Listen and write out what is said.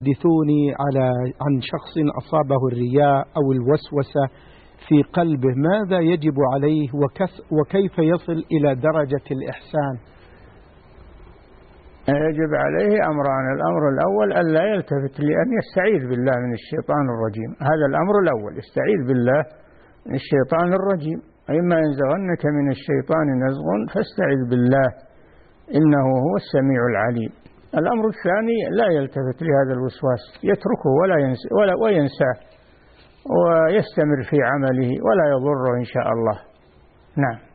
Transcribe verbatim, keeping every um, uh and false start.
حدثوني على عن شخص أصابه الرياء أو الوسوسة في قلبه، ماذا يجب عليه وكيف يصل إلى درجة الإحسان؟ يجب عليه أمران. الأمر الأول ألا يلتفت لأن يستعيذ بالله من الشيطان الرجيم، هذا الأمر الأول، استعيذ بالله من الشيطان الرجيم، إما ينزغنك من الشيطان نزغ فاستعذ بالله إنه هو السميع العليم. الأمر الثاني لا يلتفت لهذا الوسواس، يتركه ولا ينسى ولا وينساه ويستمر في عمله ولا يضره إن شاء الله. نعم.